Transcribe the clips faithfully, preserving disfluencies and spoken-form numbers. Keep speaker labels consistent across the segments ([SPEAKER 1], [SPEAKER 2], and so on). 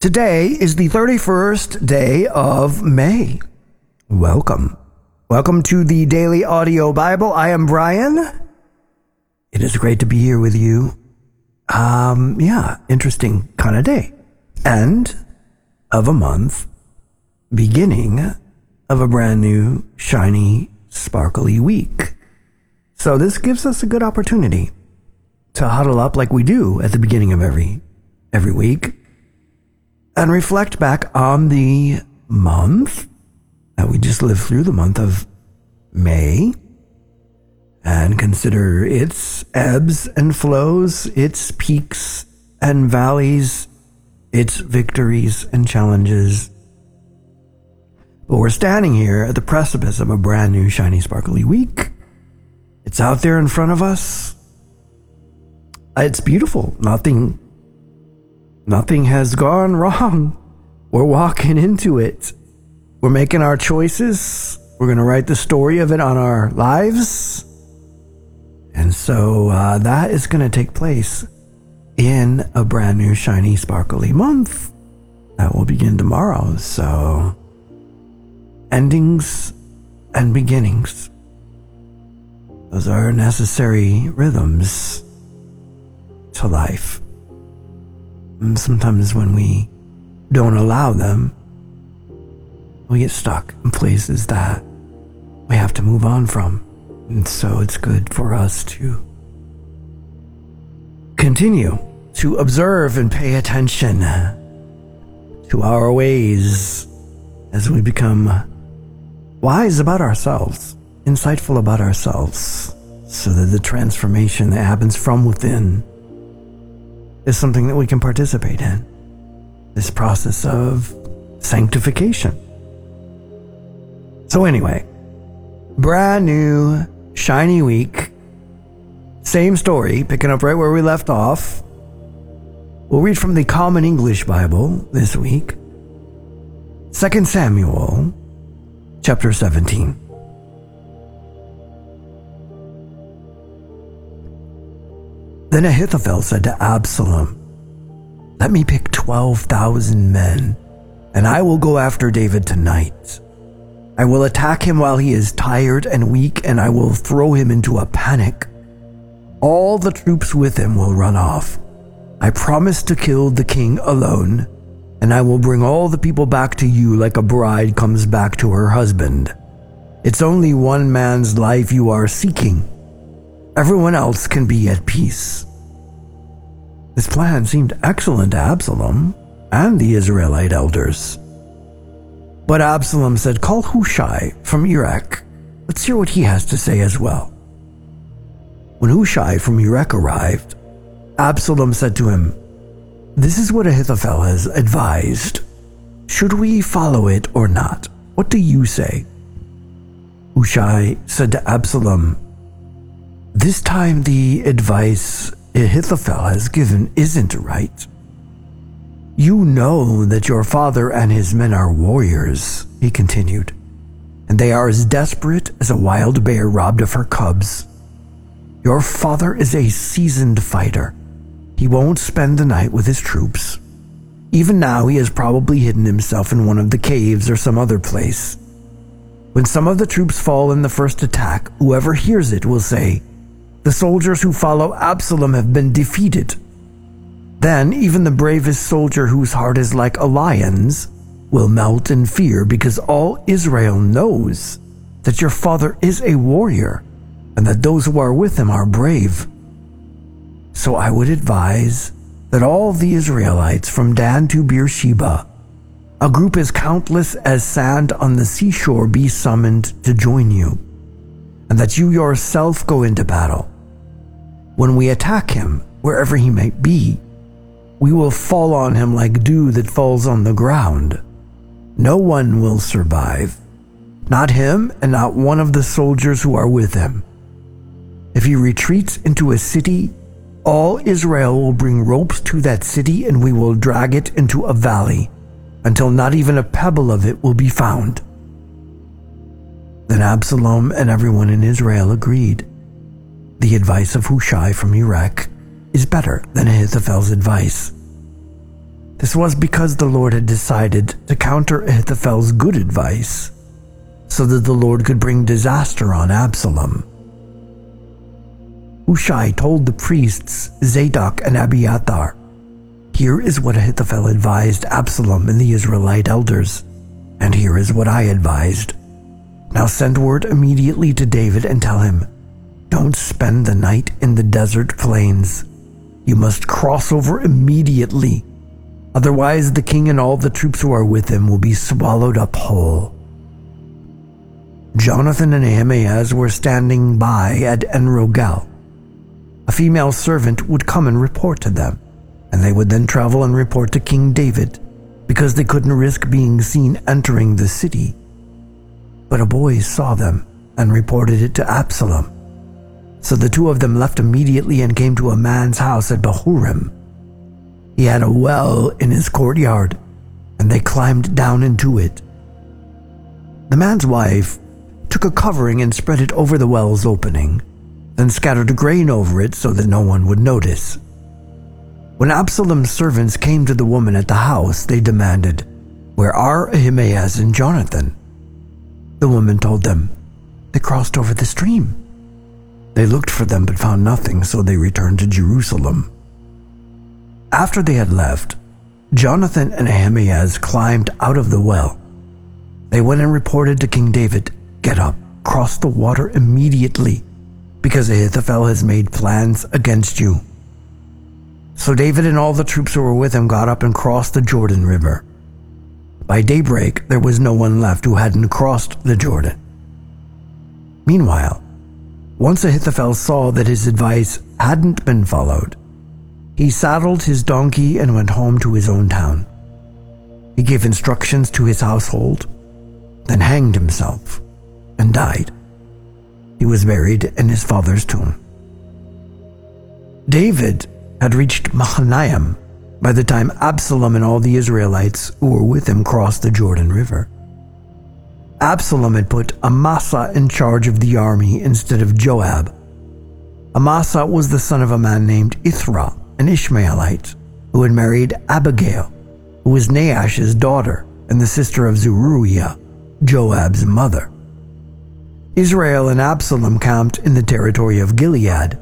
[SPEAKER 1] Today is the thirty-first day of May. Welcome. Welcome to the Daily Audio Bible. I am Brian. It is great to be here with you. Um, yeah, interesting kind of day. End of a month, beginning of a brand new, shiny, sparkly week. So this gives us a good opportunity to huddle up like we do at the beginning of every every week and reflect back on the month that we just lived through, the month of May, and consider its ebbs and flows, its peaks and valleys, its victories and challenges. But we're standing here at the precipice of a brand new, shiny, sparkly week. It's out there in front of us. It's beautiful. Nothing Nothing has gone wrong. We're walking into it. We're making our choices. We're going to write the story of it on our lives. And so uh, that is going to take place in a brand new, shiny, sparkly month that will begin tomorrow. So endings and beginnings, those are necessary rhythms to life. And sometimes when we don't allow them, we get stuck in places that we have to move on from. And so it's good for us to continue to observe and pay attention to our ways as we become wise about ourselves, insightful about ourselves, so that the transformation that happens from within is something that we can participate in. This process of sanctification. So anyway, brand new, shiny week. Same story, picking up right where we left off. We'll read from the Common English Bible this week. Second Samuel, chapter seventeen. Then Ahithophel said to Absalom, "Let me pick twelve thousand men, and I will go after David tonight. I will attack him while he is tired and weak, and I will throw him into a panic. All the troops with him will run off. I promise to kill the king alone, and I will bring all the people back to you like a bride comes back to her husband. It's only one man's life you are seeking. Everyone else can be at peace." This plan seemed excellent to Absalom and the Israelite elders. But Absalom said, "Call Hushai from Erech. Let's hear what he has to say as well." When Hushai from Erech arrived, Absalom said to him, "This is what Ahithophel has advised. Should we follow it or not? What do you say?" Hushai said to Absalom, "This time the advice Ahithophel has given isn't right. You know that your father and his men are warriors," he continued, "and they are as desperate as a wild bear robbed of her cubs. Your father is a seasoned fighter. He won't spend the night with his troops. Even now he has probably hidden himself in one of the caves or some other place. When some of the troops fall in the first attack, whoever hears it will say, 'The soldiers who follow Absalom have been defeated.' Then even the bravest soldier whose heart is like a lion's will melt in fear because all Israel knows that your father is a warrior and that those who are with him are brave. So I would advise that all the Israelites from Dan to Beersheba, a group as countless as sand on the seashore, be summoned to join you, and that you yourself go into battle. When we attack him, wherever he may be, we will fall on him like dew that falls on the ground. No one will survive, not him and not one of the soldiers who are with him. If he retreats into a city, all Israel will bring ropes to that city, and we will drag it into a valley until not even a pebble of it will be found." Then Absalom and everyone in Israel agreed. The advice of Hushai from Erech is better than Ahithophel's advice. This was because the Lord had decided to counter Ahithophel's good advice so that the Lord could bring disaster on Absalom. Hushai told the priests Zadok and Abiathar, "Here is what Ahithophel advised Absalom and the Israelite elders, and here is what I advised. Now send word immediately to David and tell him, don't spend the night in the desert plains. You must cross over immediately. Otherwise the king and all the troops who are with him will be swallowed up whole." Jonathan and Ahimaaz were standing by at En-Rogel. A female servant would come and report to them, and they would then travel and report to King David, because they couldn't risk being seen entering the city. But a boy saw them and reported it to Absalom. So the two of them left immediately and came to a man's house at Bahurim. He had a well in his courtyard, and they climbed down into it. The man's wife took a covering and spread it over the well's opening, then scattered grain over it so that no one would notice. When Absalom's servants came to the woman at the house, they demanded, "Where are Ahimaaz and Jonathan?" The woman told them, "They crossed over the stream." They looked for them but found nothing, so they returned to Jerusalem. After they had left, Jonathan and Ahimaaz climbed out of the well. They went and reported to King David, "Get up, cross the water immediately, because Ahithophel has made plans against you." So David and all the troops who were with him got up and crossed the Jordan River. By daybreak, there was no one left who hadn't crossed the Jordan. Meanwhile, once Ahithophel saw that his advice hadn't been followed, he saddled his donkey and went home to his own town. He gave instructions to his household, then hanged himself and died. He was buried in his father's tomb. David had reached Mahanaim by the time Absalom and all the Israelites who were with him crossed the Jordan River. Absalom had put Amasa in charge of the army instead of Joab. Amasa was the son of a man named Ithra, an Ishmaelite, who had married Abigail, who was Naash's daughter and the sister of Zeruiah, Joab's mother. Israel and Absalom camped in the territory of Gilead.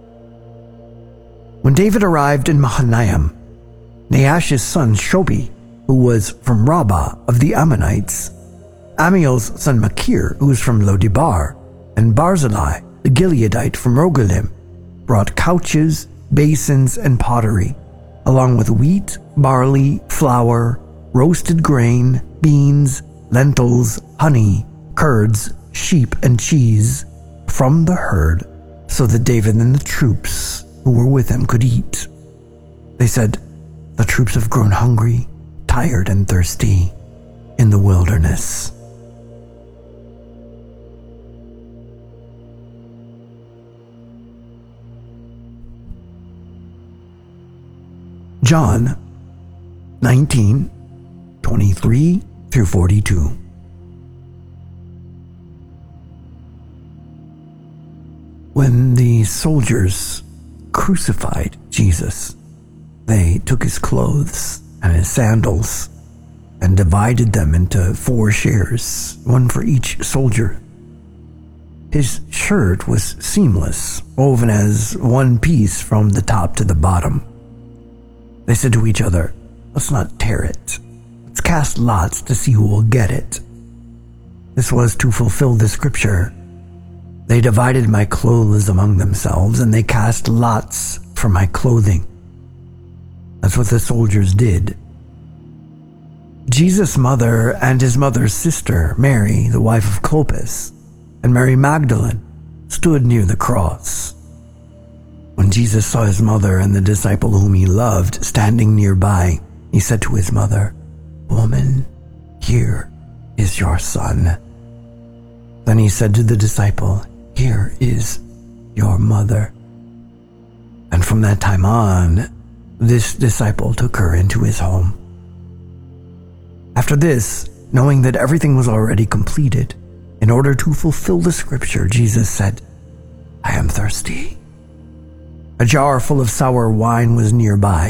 [SPEAKER 1] When David arrived in Mahanaim, Naash's son Shobi, who was from Rabbah of the Ammonites, Amiel's son Machir, who was from Lodebar, and Barzillai, the Gileadite from Rogelim, brought couches, basins, and pottery, along with wheat, barley, flour, roasted grain, beans, lentils, honey, curds, sheep, and cheese from the herd, so that David and the troops who were with him could eat. They said, "The troops have grown hungry, tired, and thirsty in the wilderness." John nineteen, twenty-three through forty-two. When the soldiers crucified Jesus, they took his clothes and his sandals and divided them into four shares, one for each soldier. His shirt was seamless, woven as one piece from the top to the bottom. They said to each other, "Let's not tear it. Let's cast lots to see who will get it." This was to fulfill the scripture, "They divided my clothes among themselves, and they cast lots for my clothing." That's what the soldiers did. Jesus' mother and his mother's sister, Mary, the wife of Clopas, and Mary Magdalene, stood near the cross. When Jesus saw his mother and the disciple whom he loved standing nearby, he said to his mother, "Woman, here is your son." Then he said to the disciple, "Here is your mother." And from that time on, this disciple took her into his home. After this, knowing that everything was already completed, in order to fulfill the scripture, Jesus said, "I am thirsty." A jar full of sour wine was nearby,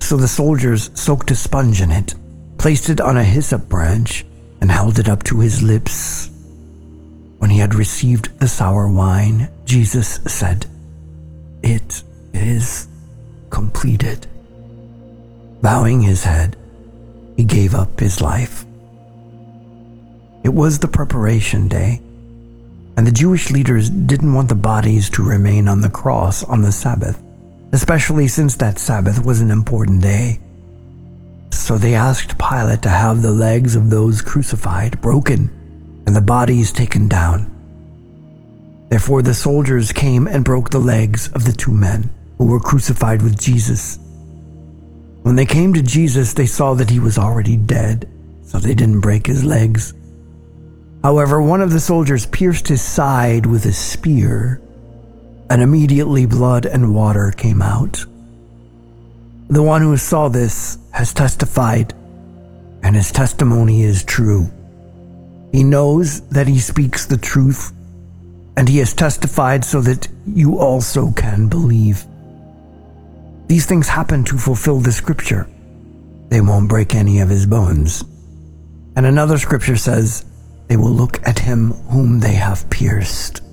[SPEAKER 1] So the soldiers soaked a sponge in it, placed it on a hyssop branch, and held it up to his lips. When he had received the sour wine, Jesus said, "It is completed." Bowing his head, he gave up his life. It was the preparation day, and the Jewish leaders didn't want the bodies to remain on the cross on the Sabbath, especially since that Sabbath was an important day. So they asked Pilate to have the legs of those crucified broken and the bodies taken down. Therefore the soldiers came and broke the legs of the two men who were crucified with Jesus. When they came to Jesus, they saw that he was already dead, so they didn't break his legs. However, one of the soldiers pierced his side with a spear, and immediately blood and water came out. The one who saw this has testified, and his testimony is true. He knows that he speaks the truth, and he has testified so that you also can believe. These things happen to fulfill the scripture. They won't break any of his bones. And another scripture says, they will look at him whom they have pierced.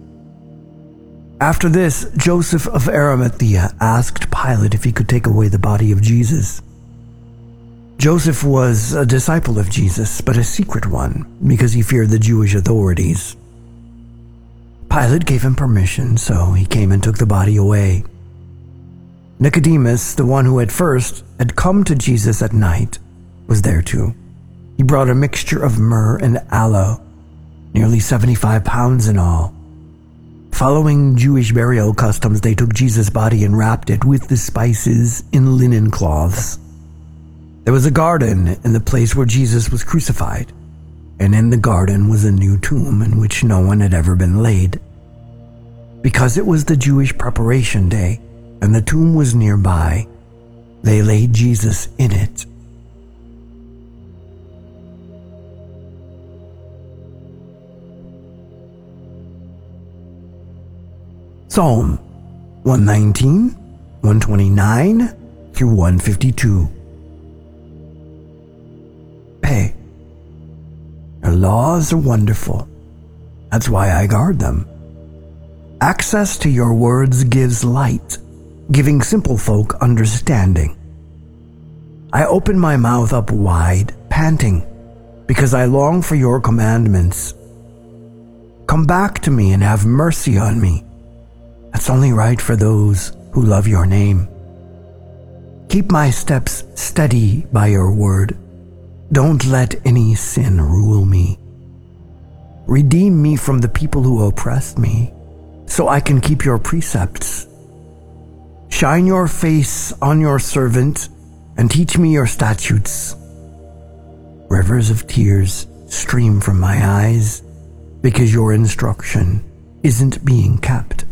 [SPEAKER 1] After this, Joseph of Arimathea asked Pilate if he could take away the body of Jesus. Joseph was a disciple of Jesus, but a secret one, because he feared the Jewish authorities. Pilate gave him permission, so he came and took the body away. Nicodemus, the one who at first had come to Jesus at night, was there too. He brought a mixture of myrrh and aloe, nearly seventy-five pounds in all. Following Jewish burial customs, they took Jesus' body and wrapped it with the spices in linen cloths. There was a garden in the place where Jesus was crucified, and in the garden was a new tomb in which no one had ever been laid. Because it was the Jewish preparation day, and the tomb was nearby, they laid Jesus in it. Psalm one nineteen, one twenty-nine through one fifty-two. Hey, your laws are wonderful. That's why I guard them. Access to your words gives light, giving simple folk understanding. I open my mouth up wide, panting, because I long for your commandments. Come back to me and have mercy on me. That's only right for those who love your name. Keep my steps steady by your word. Don't let any sin rule me. Redeem me from the people who oppress me, so I can keep your precepts. Shine your face on your servant and teach me your statutes. Rivers of tears stream from my eyes because your instruction isn't being kept.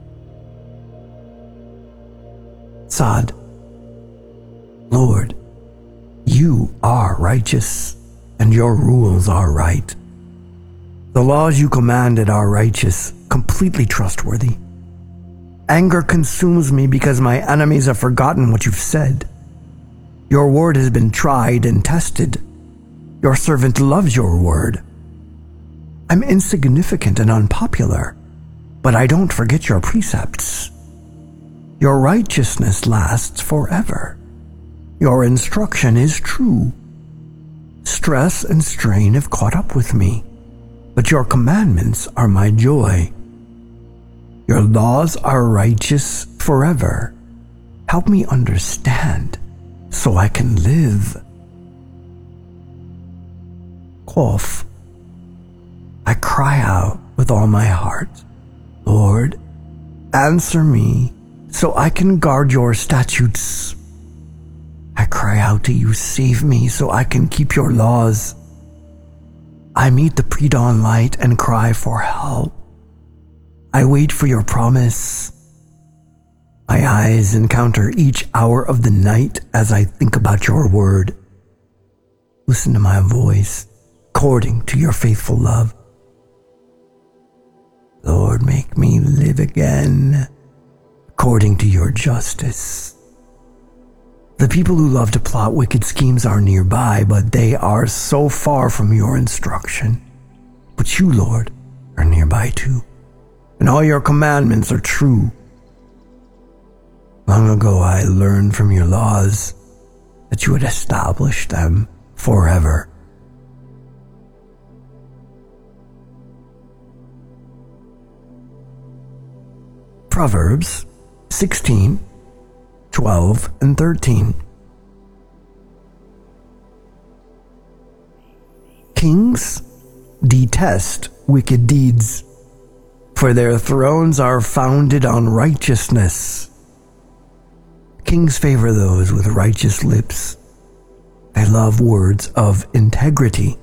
[SPEAKER 1] Sad. Lord, you are righteous, and your rules are right. The laws you commanded are righteous, completely trustworthy. Anger consumes me because my enemies have forgotten what you've said. Your word has been tried and tested. Your servant loves your word. I'm insignificant and unpopular, but I don't forget your precepts. Your righteousness lasts forever. Your instruction is true. Stress and strain have caught up with me, but your commandments are my joy. Your laws are righteous forever. Help me understand so I can live. Quoth, I cry out with all my heart, Lord, answer me so I can guard your statutes. I cry out to you, save me so I can keep your laws. I meet the pre-dawn light and cry for help. I wait for your promise. My eyes encounter each hour of the night as I think about your word. Listen to my voice, according to your faithful love. Lord, make me live again, according to your justice. The people who love to plot wicked schemes are nearby, but they are so far from your instruction. But you, Lord, are nearby too, and all your commandments are true. Long ago I learned from your laws that you would establish them forever. Proverbs sixteen, twelve, and thirteen. Kings detest wicked deeds, for their thrones are founded on righteousness. Kings favor those with righteous lips. They love words of integrity.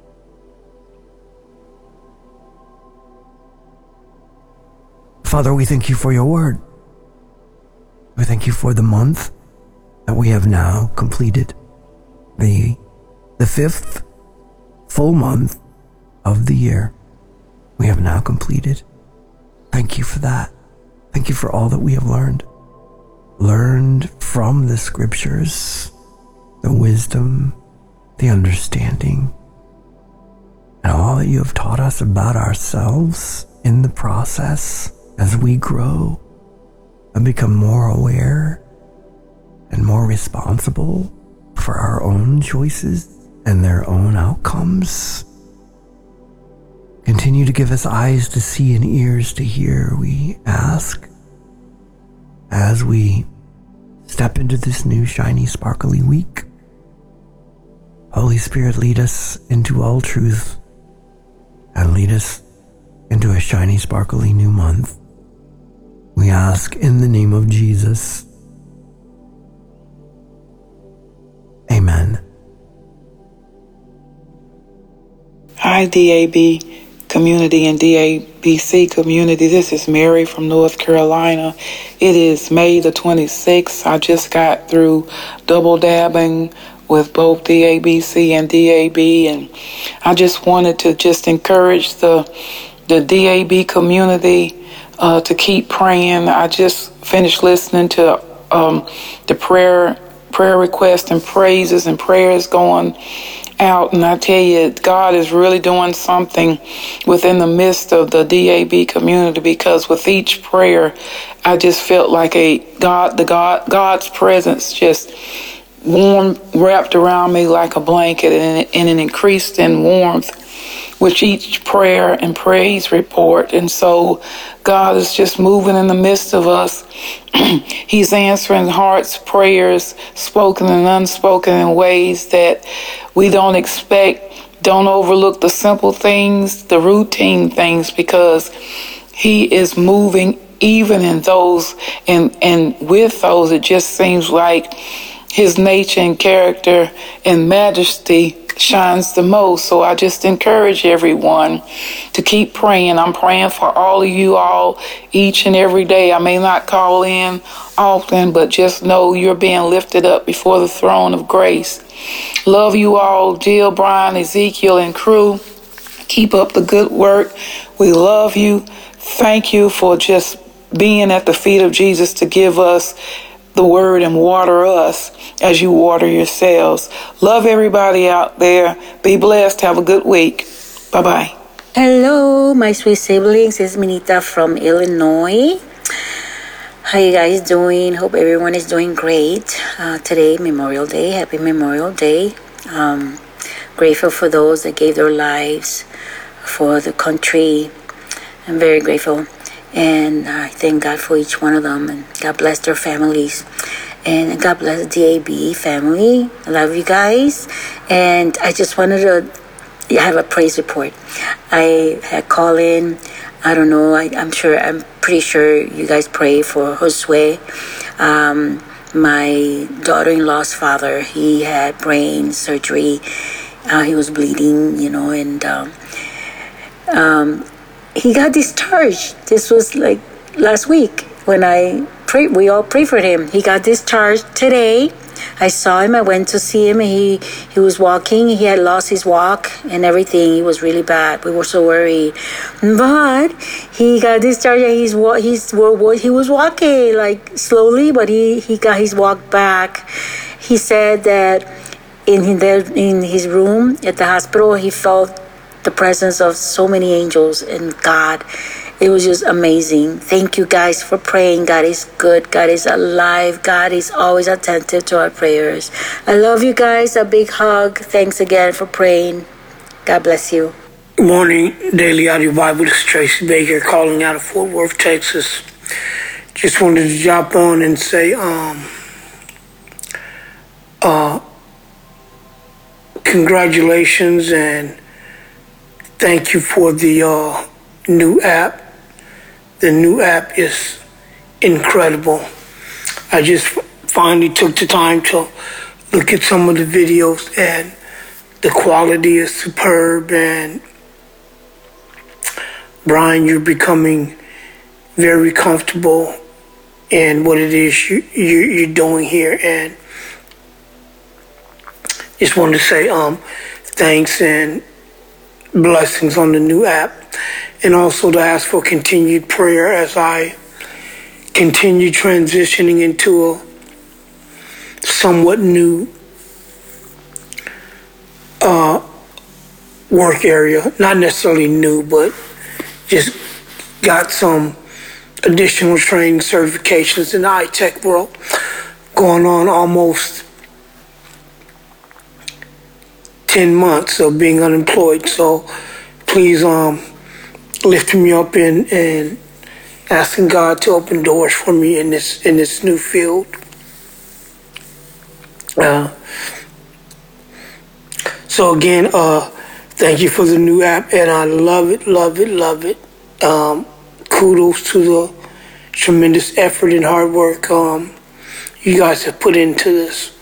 [SPEAKER 1] Father, we thank you for your word. We thank you for the month that we have now completed. The, the fifth full month of the year we have now completed. Thank you for that. Thank you for all that we have learned. Learned from the scriptures, the wisdom, the understanding, and all that you have taught us about ourselves in the process as we grow and become more aware and more responsible for our own choices and their own outcomes. Continue to give us eyes to see and ears to hear, we ask, as we step into this new shiny, sparkly week. Holy Spirit, lead us into all truth and lead us into a shiny, sparkly new month. We ask in the name of Jesus. Amen.
[SPEAKER 2] Hi, D A B community and D A B C community. This is Mary from North Carolina. It is May the twenty-sixth. I just got through double dabbing with both D A B C and D A B, and I just wanted to just encourage the the D A B community uh, to keep praying. I just finished listening to um, the prayer prayer requests and praises and prayers going out, and I tell you, God is really doing something within the midst of the D A B community, because with each prayer, I just felt like a God, the God, God's presence just warm, wrapped around me like a blanket, and, and it increased in warmth with each prayer and praise report. And so God is just moving in the midst of us. He's answering hearts, prayers, spoken and unspoken, in ways that we don't expect. Don't overlook the simple things, the routine things, because He is moving even in those, and, and with those, it just seems like His nature and character and majesty shines the most. So I just encourage everyone to keep praying. I'm praying for all of you all each and every day. I may not call in often, but just know you're being lifted up before the throne of grace. Love you all, Jill, Brian, Ezekiel, and crew. Keep up the good work. We love you. Thank you for just being at the feet of Jesus to give us the word and water us as you water yourselves. Love everybody out there. Be blessed. Have a good week. Bye-bye.
[SPEAKER 3] Hello, my sweet siblings. It's Minita from Illinois. How you guys doing? Hope everyone is doing great. Uh, today, Memorial Day. Happy Memorial Day. Um, grateful for those that gave their lives for the country. I'm very grateful. And I thank God for each one of them. And God bless their families. And God bless the D A B family. I love you guys. And I just wanted to have a praise report. I had called in. I don't know. I, I'm sure. I'm pretty sure you guys pray for Josue. Um, my daughter-in-law's father. He had brain surgery. Uh, he was bleeding, you know, and um, um, he got discharged. This was like last week when I prayed. We all prayed for him. He got discharged today. I saw him. I went to see him. And he he was walking. He had lost his walk and everything. He was really bad. We were so worried. But he got discharged. And he's he's he was walking like slowly, but he he got his walk back. he said that in the, in his room at the hospital, he felt the presence of so many angels and God. It was just amazing. Thank you guys for praying. God is good. God is alive. God is always attentive to our prayers. I love you guys. A big hug. Thanks again for praying. God bless you.
[SPEAKER 4] Good morning, Daily Audio Bible. This is Tracy Baker calling out of Fort Worth, Texas. Just wanted to jump on and say, um, uh, congratulations and thank you for the uh, new app. The new app is incredible. I just finally took the time to look at some of the videos and the quality is superb. And Brian, you're becoming very comfortable in what it is you, you, you're doing here. And just wanted to say um, thanks and blessings on the new app. And also to ask for continued prayer as I continue transitioning into a somewhat new uh, work area. Not necessarily new, but just got some additional training certifications in the high-tech world, going on almost ten months of being unemployed. So please um, lift me up in, and asking God to open doors for me in this in this new field. Uh, so again, uh, thank you for the new app, and I love it, love it, love it. Um, kudos to the tremendous effort and hard work um, you guys have put into this.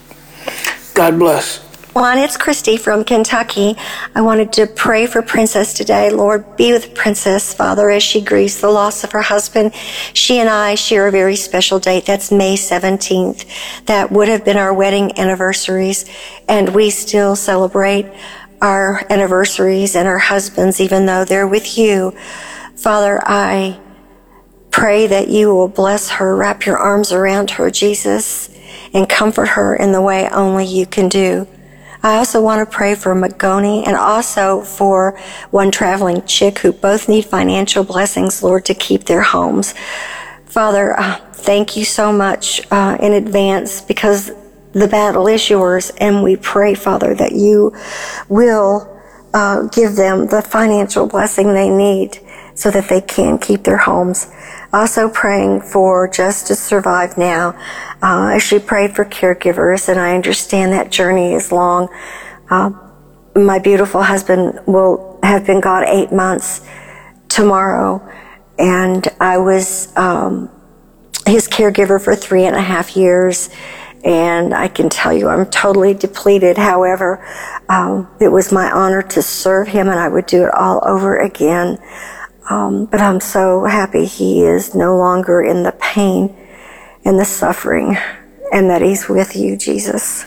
[SPEAKER 4] God bless.
[SPEAKER 5] Juan, it's Christy from Kentucky. I wanted to pray for Princess today. Lord, be with Princess, Father, as she grieves the loss of her husband. She and I share a very special date. That's May seventeenth. That would have been our wedding anniversaries, and we still celebrate our anniversaries and our husbands, even though they're with you. Father, I pray that you will bless her, wrap your arms around her, Jesus, and comfort her in the way only you can do. I also want to pray for Magoni and also for one traveling chick who both need financial blessings, Lord, to keep their homes. Father, uh, thank you so much uh, in advance because the battle is yours, and we pray, Father, that you will uh, give them the financial blessing they need so that they can keep their homes. Also praying for Justice Survive Now, uh, as she prayed for caregivers, and I understand that journey is long. Uh, my beautiful husband will have been gone eight months tomorrow, and I was um, his caregiver for three and a half years, and I can tell you I'm totally depleted. However, um, it was my honor to serve him, and I would do it all over again. Um, but I'm so happy he is no longer in the pain and the suffering, and that he's with you, Jesus.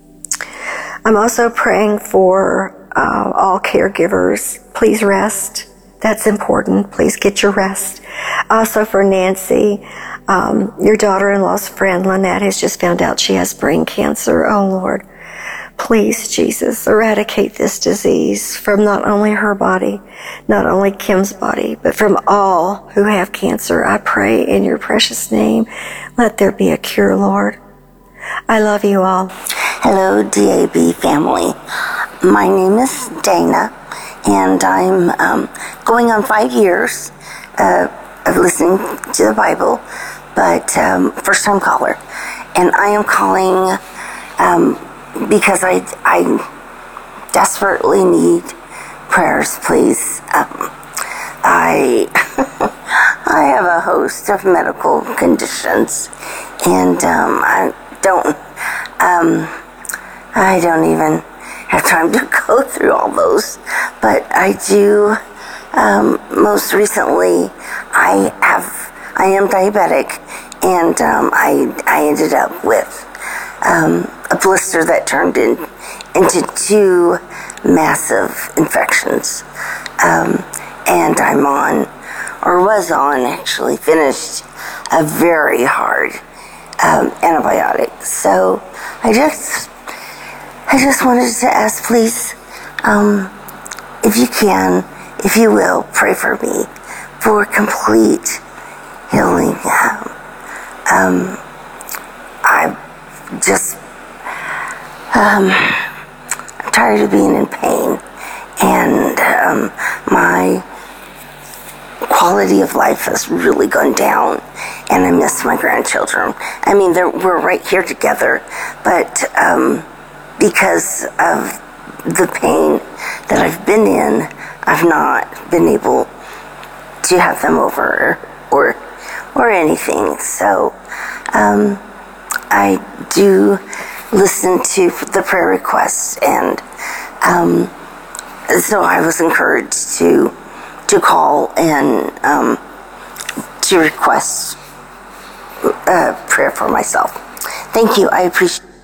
[SPEAKER 5] I'm also praying for uh, all caregivers. Please rest. That's important. Please get your rest. Also for Nancy, um, your daughter-in-law's friend, Lynette, has just found out she has brain cancer. Oh, Lord. Please, Jesus, eradicate this disease from not only her body, not only Kim's body, but from all who have cancer. I pray in your precious name, let there be a cure, Lord. I love you all.
[SPEAKER 6] Hello, D A B family. My name is Dana, and I'm um, going on five years uh, of listening to the Bible, but um, first-time caller. And I am calling um, because I, I desperately need prayers, please. Um, I I have a host of medical conditions, and um, I don't um, I don't even have time to go through all those. But I do. Um, most recently, I have I am diabetic, and um, I I ended up with Um, a blister that turned in, into two massive infections. Um, and I'm on, or was on actually, finished a very hard um, antibiotics. So I just, I just wanted to ask, please, um, if you can, if you will, pray for me for complete healing. Um, I just, um, I'm tired of being in pain, and um, my quality of life has really gone down, and I miss my grandchildren. I mean, they're, we're right here together, but um, because of the pain that I've been in, I've not been able to have them over or or anything. So um, I do listen to the prayer requests, and um, so I was encouraged to to call and um, to request uh, prayer for myself. Thank you. I appreciate